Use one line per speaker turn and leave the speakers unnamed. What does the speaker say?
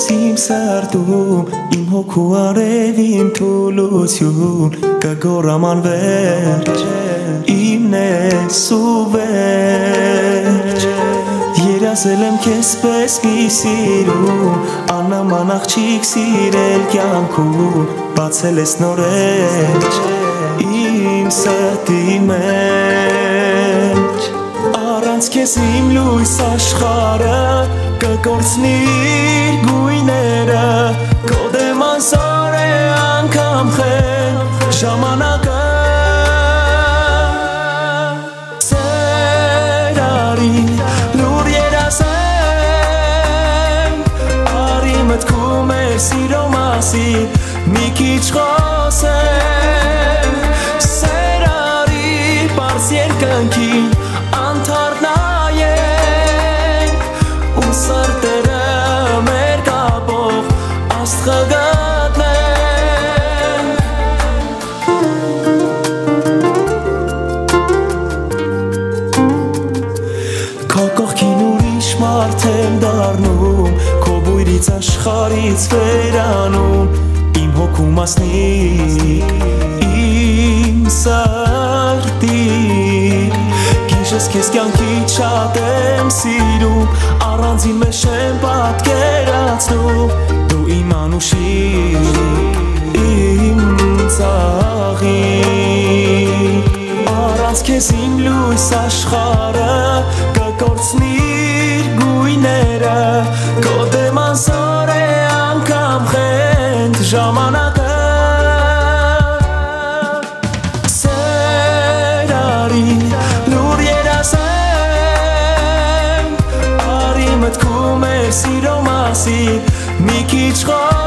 իմ սրտում իմ հոգու արևին թուլություն կգոռաման վերջ իմն ես ու վերջ երազել եմ քեզ պես մի սիրում աննման աղջիկ սիրել կյանքում բացել ես նոր էջ իմ սրտի մեջ առանց քեզ իմ լույս աշխարհը կկորցնի իր գույները քո դեմ անզոր է անգամ խեն ժամանակը սերարի լուր երազեմ արի մտքում էր սիրո մասին մի քիչ խոսեմ սերարի պարզ երկնքին անթարթ նայենք ու սրտերը մեր կապող աստղը գտնենք քո կողքին ուրիշ մարդ եմ դառնում քո բույրից աշխարհից վերանում իմ հոգու մասնիկ իմ սրտիկ Ես քեզ կյանքից շատ եմ սիրում առանձին մեջ եմ պատկերացնում դու իմ անուշիկ իմ ծաղիկ առանց քեզ իմ լույս աշխարհը կկորցնի իր գույները քո դեմ անզոր է անգամ խենթ ժամանակը մտքում էր սիրո մասին մի քիչ